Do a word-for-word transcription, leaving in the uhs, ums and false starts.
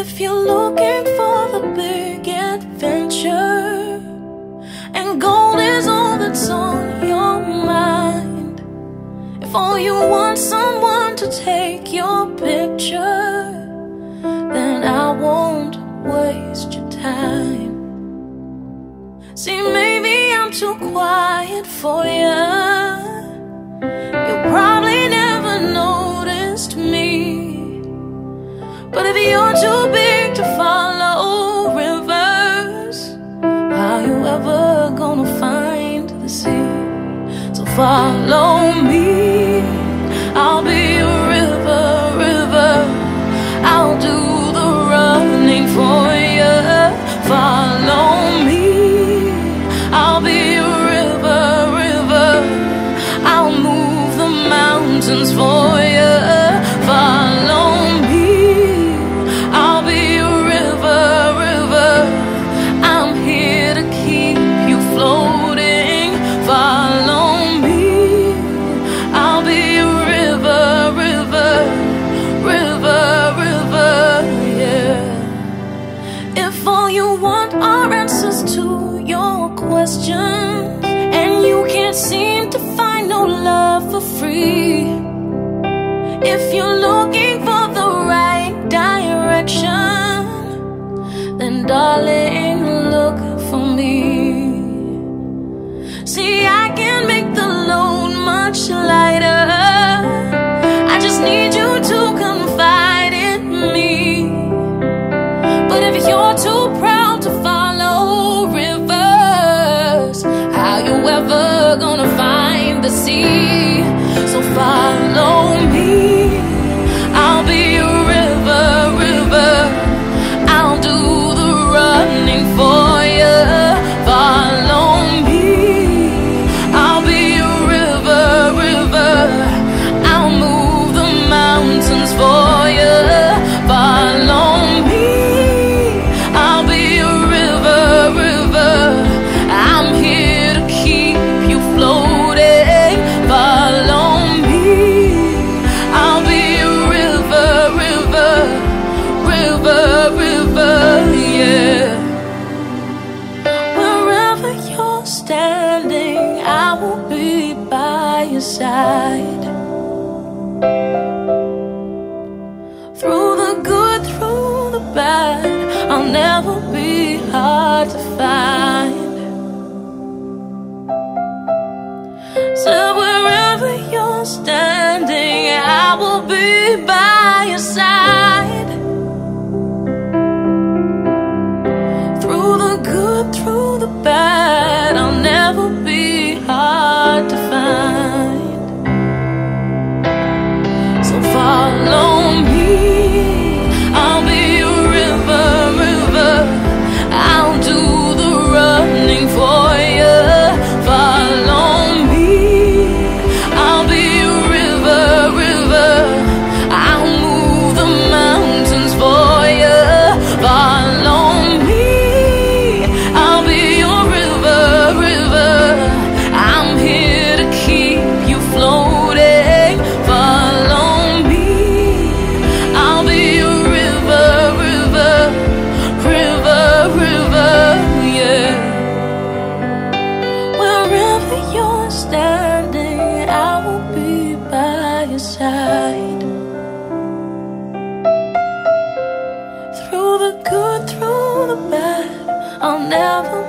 If you're looking for the big adventure and gold is all that's on your mind, if all you want someone to take your picture, then I won't waste your time. See, maybe I'm too quiet for you. You probably never noticed me, but if you're too big to follow rivers, how you ever gonna find the sea? So follow me, I'll be a river, river. I'll do the running for you. Follow me, I'll be a river, river. I'll move the mountains for you. Follow me, I'll be a river, river. I'm here to keep you floating. Follow me, I'll be a river, river, river, river, yeah. If all you want are answers to your questions and you can't seem to find no love for free, if you're looking for the right direction, then darling, look for me. See, I can make the load much lighter. I just need you to confide in me. But if you're too proud to follow rivers, how you ever gonna find the sea? So follow me, I'll be a river, river. I'll do the running for you. Follow me, I'll be a river, river. I'll move the mountains for you. Follow me, I'll be a river, river. I'm here to keep you floating. Follow me, I'll be a river, river, river, river, yeah. Wherever you're standing, I will be by your side. Through the good, through the bad, I'll never be hard to find. So wherever you're standing, I will be by your side. Through the good, through the bad, I'll never be hard to find. So follow me, I'll be a river, river. I'll do the running for you. Follow me, I'll be a river, river. I'll move the mountains for you. Follow me, I'll be your river, river. I'm here to keep you floating. Follow me, I'll be a river, river, river, river, yeah. Wherever you're standing, I will be by your side. Through the good, through the bad, I'll never